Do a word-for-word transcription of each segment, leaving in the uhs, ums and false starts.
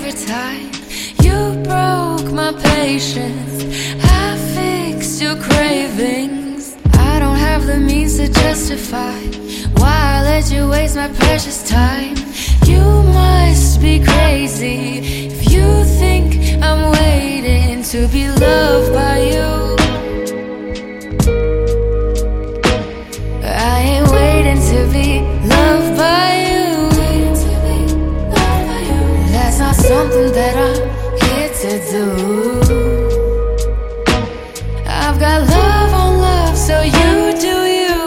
every time. You broke my patience, I fixed your cravings. I don't have the means to justify why I let you waste my precious time. You must be crazy if you think I'm waiting to be loved by you. I ain't waiting to be loved by you. That's not something that I'm here to do. I've got love on love, so you do you.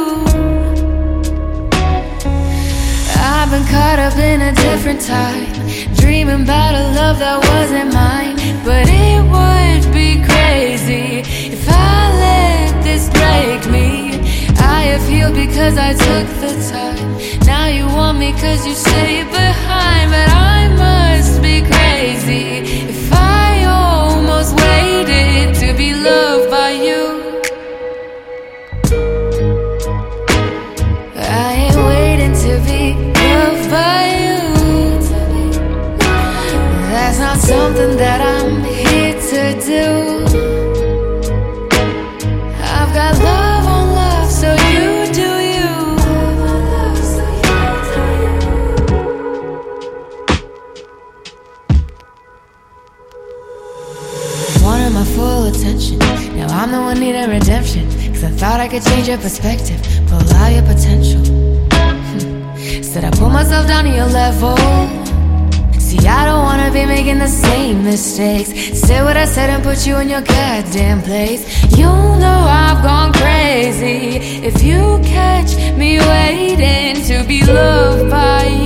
I've been caught up in a different time, dreaming about a love that wasn't mine. But it would be crazy if I let this break me. I have healed because I took the time. Now you want me cause you stay behind. But I must be crazy if I almost waited to be loved by you. I ain't waiting to be loved by you. That's not something that I'm here to do. I've got love on love, so you do you. Wanted my full attention, now I'm the one needing redemption. Cause I thought I could change your perspective, pull out your potential. hmm. Said I put myself down to your level. See, I don't wanna be making the same mistakes. Say what I said and put you in your goddamn place. You know I've gone crazy if you catch me waiting to be loved by you.